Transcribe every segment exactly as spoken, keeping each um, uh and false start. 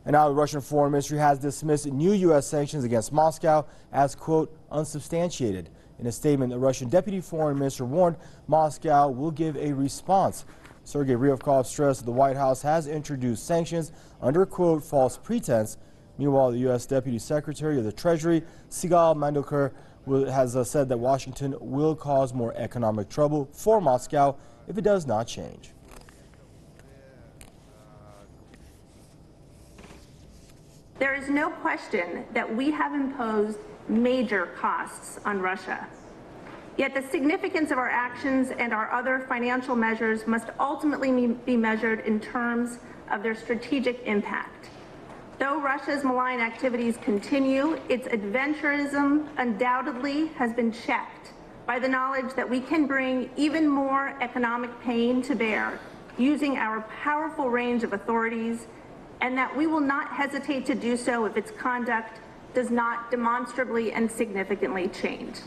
And now the Russian Foreign Ministry has dismissed new U S sanctions against Moscow as, quote, unsubstantiated. In a statement, the Russian Deputy Foreign Minister warned Moscow will give a response. Sergei Ryabkov stressed that the White House has introduced sanctions under, quote, false pretense. Meanwhile, the U S Deputy Secretary of the Treasury, Sigal Mandolkar, has uh, said that Washington will cause more economic trouble for Moscow if it does not change. There is no question that we have imposed major costs on Russia. Yet the significance of our actions and our other financial measures must ultimately be measured in terms of their strategic impact. Though Russia's malign activities continue, its adventurism undoubtedly has been checked by the knowledge that we can bring even more economic pain to bear using our powerful range of authorities, and that we will not hesitate to do so if its conduct does not demonstrably and significantly change.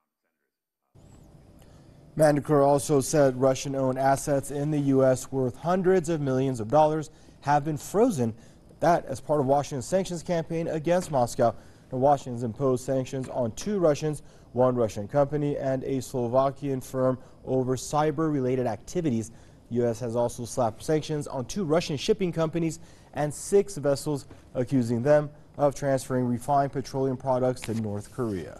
Mandolkar also said Russian-owned assets in the U S worth hundreds of millions of dollars have been frozen. That as part of Washington's sanctions campaign against Moscow. Now, Washington's imposed sanctions on two Russians, one Russian company and a Slovakian firm over cyber-related activities. The U S has also slapped sanctions on two Russian shipping companies and six vessels, accusing them of transferring refined petroleum products to North Korea.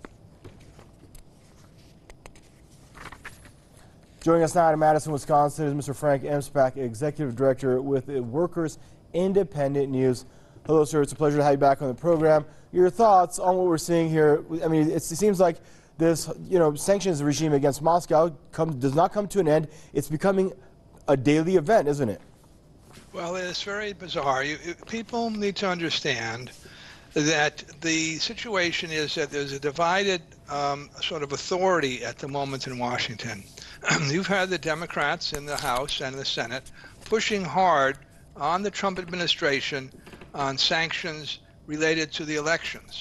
Joining us now out of Madison, Wisconsin is Mister Frank Emspak, Executive Director with the Workers Independent News. Hello, sir. It's a pleasure to have you back on the program. Your thoughts on what we're seeing here? I mean, it seems like this, you know, sanctions regime against Moscow come, does not come to an end. It's becoming a daily event, isn't it? Well, it's very bizarre. You, people need to understand that the situation is that there's a divided um, sort of authority at the moment in Washington. You've had the Democrats in the House and the Senate pushing hard on the Trump administration on sanctions related to the elections.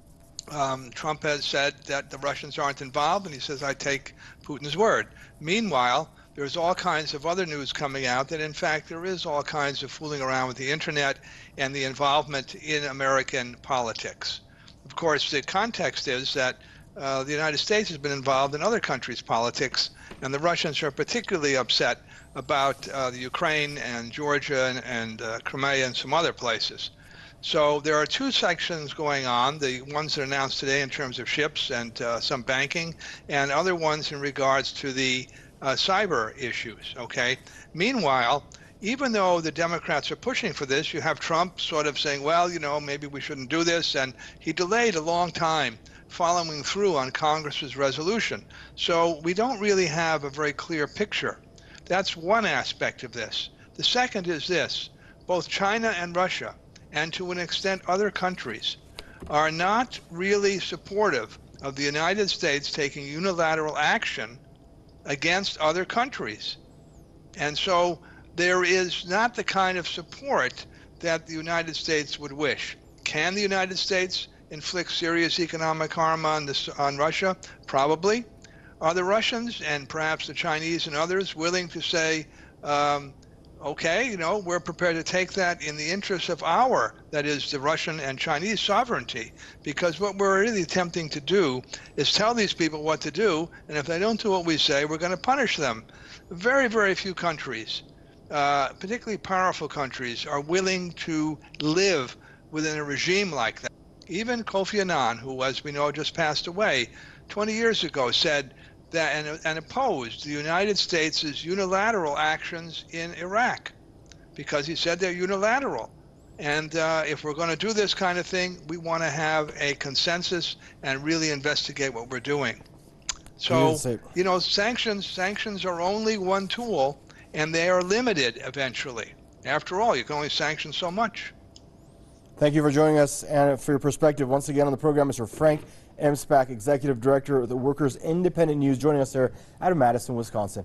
Um, Trump has said that the Russians aren't involved, and he says, I take Putin's word. Meanwhile, there's all kinds of other news coming out that, in fact, there is all kinds of fooling around with the internet and the involvement in American politics. Of course, the context is that uh, the United States has been involved in other countries' politics, and the Russians are particularly upset about uh, the Ukraine and Georgia and, and uh, Crimea and some other places. So there are two sections going on, the ones that are announced today in terms of ships and uh, some banking, and other ones in regards to the uh, cyber issues, okay? Meanwhile, even though the Democrats are pushing for this, you have Trump sort of saying, well, you know, maybe we shouldn't do this, and he delayed a long time following through on Congress's resolution. So we don't really have a very clear picture. That's one aspect of this. The second is this: both China and Russia, and to an extent other countries, are not really supportive of the United States taking unilateral action against other countries. And so there is not the kind of support that the United States would wish. Can the United States inflict serious economic harm on, this, on Russia? Probably. Are the Russians and perhaps the Chinese and others willing to say, um, okay, you know, we're prepared to take that in the interest of our, that is the Russian and Chinese sovereignty? Because what we're really attempting to do is tell these people what to do, and if they don't do what we say, we're going to punish them. Very, very few countries, uh, particularly powerful countries, are willing to live within a regime like that. Even Kofi Annan, who, as we know, just passed away twenty years ago, said that and, and opposed the United States' unilateral actions in Iraq, because he said they're unilateral. And uh, if we're going to do this kind of thing, we want to have a consensus and really investigate what we're doing. So, you know, sanctions sanctions are only one tool, and they are limited eventually. After all, you can only sanction so much. Thank you for joining us and for your perspective. Once again on the program, Mister Frank Emspak, Executive Director of the Workers Independent News, joining us there out of Madison, Wisconsin.